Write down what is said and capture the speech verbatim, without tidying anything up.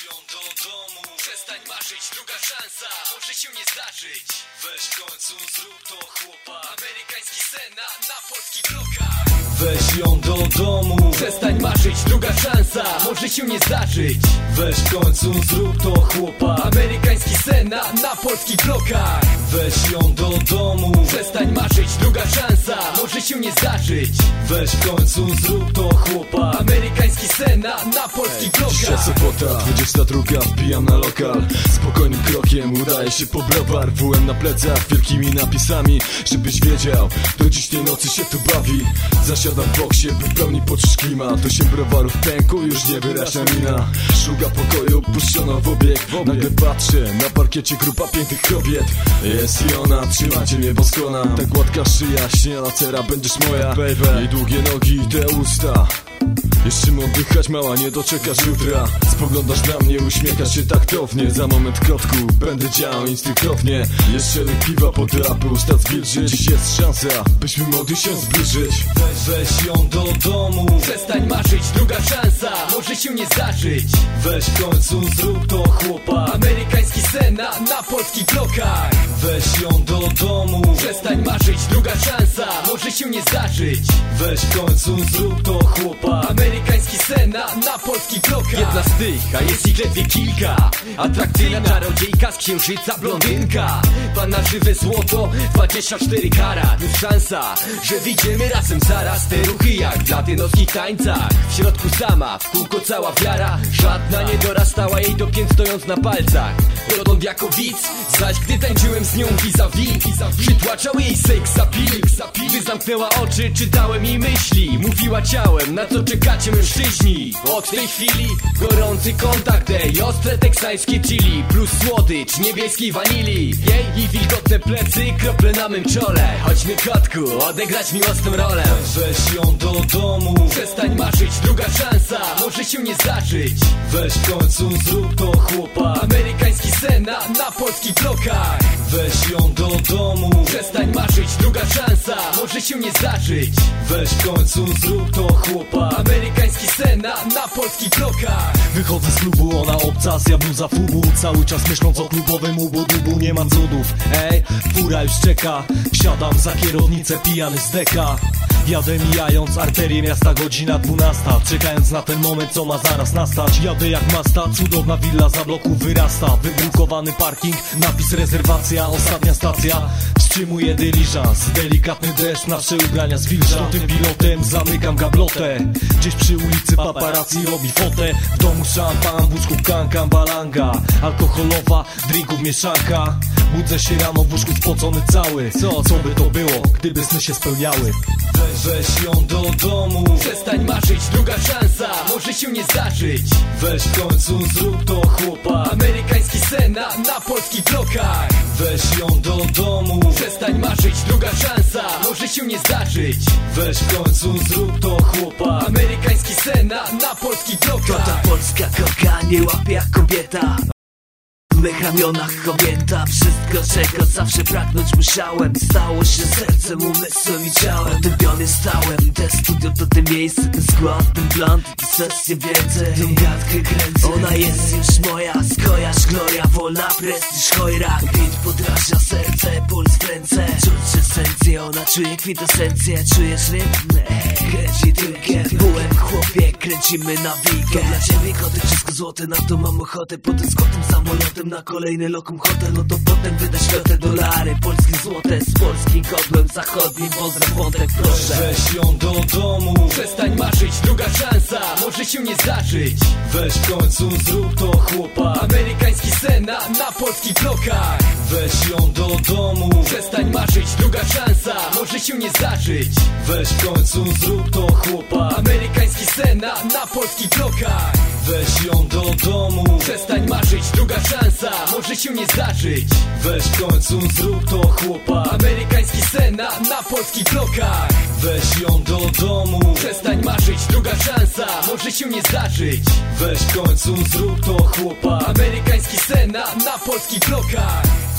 ją do domu. Przestań marzyć, druga szansa może się nie zdarzyć. Weź w końcu zrób to, chłopa. Amerykański sen na, na polskich blokach. Weź ją do domu. Przestań marzyć, druga szansa może się nie zdarzyć. Weź w końcu zrób to, chłopa. Amerykański sen na, na polskich blokach. Weź ją do domu. Przestań marzyć, druga szansa może się nie zdarzyć. Weź w końcu zrób to, chłopa. Amerykański sen na, na polskich blokach. Dzisiaj sobota, dwudziesta druga, wbijam na lokal. Spokojnym krokiem udaje się po browar. W U M na plecach, wielkimi napisami. Żebyś wiedział, to dziś tej nocy się tu bawi. Zasiadam w boksie, by w pełni poczuć klimat. Osiem browarów pękło, już nie wyraźna mina. Szluga pokoju puszczono w obieg. Nagle patrzę, na parkiecie grupa pięknych kobiet. Jest i ona, trzymacie mnie boskona. Ta gładka szyja, śniana cera, będziesz moja, baby. Jej długie nogi i te usta. Jeszcze oddychać, mała, nie doczekasz jutra. Spoglądasz na mnie, uśmiechasz się taktownie. Za moment, kotku, będę działał instynktownie. Jeszcze łyk piwa po to, aby usta zwilżyć. Dziś jest szansa, byśmy mogli się zbliżyć. Weź, weź ją do domu. Przestań marzyć, druga szansa może się nie zdarzyć. Weź w końcu zrób to, chłopa. Amerykański sen na, na polskich blokach. Weź ją do domu. Przestań marzyć, druga szansa może się nie zdarzyć. Weź w końcu zrób to, chłopa. Amerykański sen na, na polskich blokach. Jedna z tych, a jest ich ledwie kilka. Atrakcyjna czarodziejka z księżyca, blondynka. Panna żywe złoto, dwadzieścia cztery karat. Jest szansa, że wyjdziemy razem zaraz. Te ruchy jak w latynoskich tańcach. W środku sama, w kółko cała wiara. Żadna nie dorastała jej do pięt, stojąc na palcach. Dotąd jako widz, zaś gdy tańczyłem z nią vis-a-vis, przytłaczał jej seks appeal. Gdy zamknęła oczy, czytałem jej myśli. Mówiła ciałem, na co czekacie mężczyźni. Od tej chwili gorący kontakt, ej, ostre teksańskie chili. Plus słodycz niebieskiej wanilii. Jej i wilgotne plecy, krople na mym czole. Chodźmy, kotku, odegrać miłosną rolę. Weź ją do domu. Przestań marzyć, druga szansa może się nie zdarzyć. Weź w końcu zrób to, chłopa. Amerykański sen na, na polskich blokach. Weź ją do domu. Przestań marzyć, druga szansa może się nie zdarzyć. Weź w końcu zrób to, chłopa. Amerykański sen na, na polskich blokach. Wychodzę z klubu, ona obcasja, bluza fubu. Cały czas myśląc o klubowym ubodubu. Nie mam cudów, ej, fura już czeka. Wsiadam za kierownicę, pijany z deka. Jadę mijając arterię miasta, godzina dwunasta. Czekając na ten moment, co ma zaraz nastać. Jadę jak masta, cudowna willa za bloku wyrasta. Wybrukowany parking, napis rezerwacja, ostatnia stacja. Wstrzymuję dyliżans, delikatny deszcz, nasze ubrania zwilża. Tym pilotem zamykam gablotę. Gdzieś przy ulicy paparazzi robi fotę. W domu szampan, w łóżku kankan, balanga alkoholowa, drinków mieszanka. Budzę się rano w łóżku spocony cały. Co, co by to było, gdyby sny się spełniały? Weź, weź ją do domu. Przestań marzyć, druga szansa może się nie zdarzyć. Weź w końcu zrób to, chłopa. Amerykański sen na, na polskich blokach. Weź ją do domu. Przestań marzyć, druga szansa może się nie zdarzyć. Weź w końcu zrób to, chłopa. Amerykański sen na, na polskich blokach. To ta polska koka nie łapie jak kobieta. W mych ramionach kobieta. Wszystko, czego zawsze pragnąć musiałem, stało się sercem, umysłem i ciałem. Potępiony stałem, te studio to te miejsce, ten skład, ten blunt i sesje więcej. Tą gadkę kręcę, ona jest już moja. Skojarz, gloria, wolna, prestiż, chojrak. Beat podrażnia serce, puls w ręce. Czuć esencję, ona czuje kwintesencję. Czujesz rytm? Ej, kręci tyłkiem. Bułek, chłopie, kręcimy na wikę. To dla ciebie kotek, wszystko złote, na to mam ochotę. Potem z kotem samolotem na kolejny lokum hotel. No to potem wydać te dolary, polskie złote z polskim kodłem zachodnim. Pozdraw wątek, proszę. Weź ją do domu. Przestań marzyć, druga szansa może się nie zdarzyć. Weź w końcu zrób to, chłopa. Amerykański sen na, na polskich blokach. Weź ją do domu. Przestań marzyć, druga szansa może się nie zdarzyć. Weź w końcu zrób to, chłopa. Amerykański sen na, na polskich blokach. Weź ją do domu. Przestań marzyć, druga szansa może się nie zdarzyć. Weź w końcu zrób to, chłopa. Amerykański sen na, na polskich blokach. Weź ją do domu. Przestań marzyć, druga szansa może się nie zdarzyć. Weź w końcu zrób to, chłopa. Amerykański sen na, na polskich blokach.